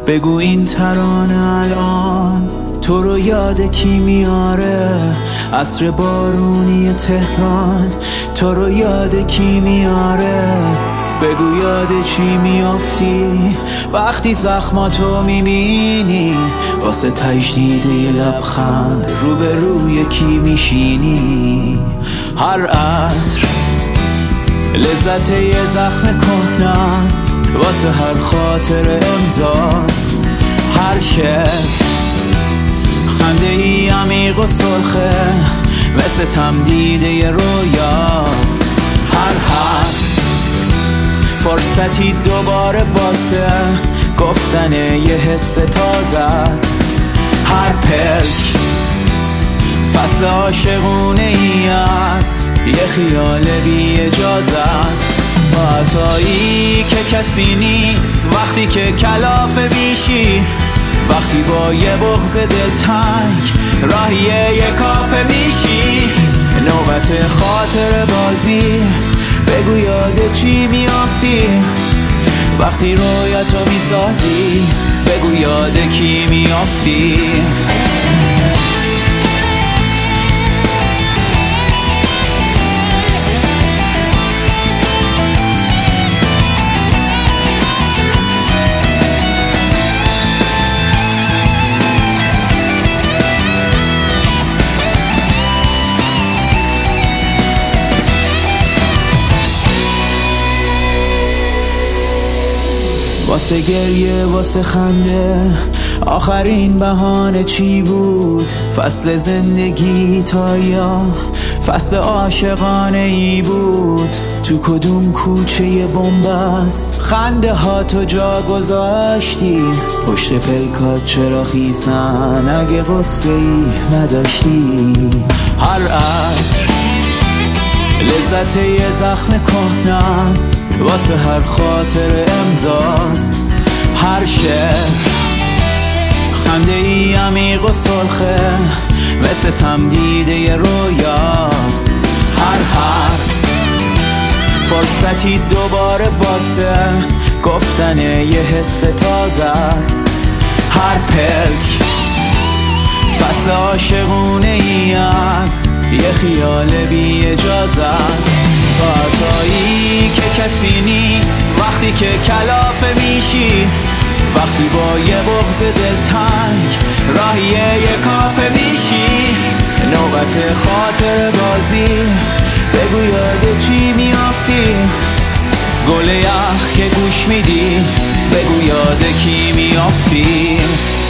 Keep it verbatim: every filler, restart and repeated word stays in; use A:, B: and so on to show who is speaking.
A: بگو این ترانه الان تو رو یاد کی میاره؟ عصر بارونی تهران تو رو یاد کی میاره؟ بگو یاد چی میافتی وقتی زخماتو میبینی؟ واسه تجدید لبخند رو به روی کی میشینی؟ هر عطر لذت یه زخم کهنه‌ست، واسه هر خاطر امضاست. هر شعر خنده ای عمیق و سرخه مثل تمدید یه رویاست. هر حرف فرصتی دوباره واسه گفتن یه حس تازه است. هر پلک فصل عاشقونه ای است، یه خیال بی اجازه است. ساعتایی که کسی نیست وقتی که کلافه میشی، وقتی با یه بغض دلتنگ راهیه یه کافه میشی. نوبت خاطر بازی بگو یاد چی میافتی وقتی رویاتو میسازی؟ بگو یاد کی میافتی؟ واسه گریه واسه خنده آخرین بهانه چی بود؟ فصل زندگی تا یا فصل عاشقانه ای بود؟ تو کدوم کوچه بنبست خنده ها تو جا گذاشتی؟ پشت پلکات چرا خیسن اگه غصه ای نداشتی؟ هر عطر لذت یه زخم کهنه‌ست، واسه هر خاطر امضاست. هر شعر خنده ای عمیق و سرخه مثل تمدید یه رویاست. هر حرف فرصتی دوباره واسه گفتن یه حس تازه است. هر پلک فصل عاشقونه ای است، یه خیال بی اجازه است. ساعتایی که کسی نیست وقتی که کلافه میشی، وقتی با یه بغض دلتنگ راهیه یه کافه میشی. نوبت خاطر بازی بگو یاد چی میافتی؟ گل یخ که گوش میدی بگو یاد کی میافتی؟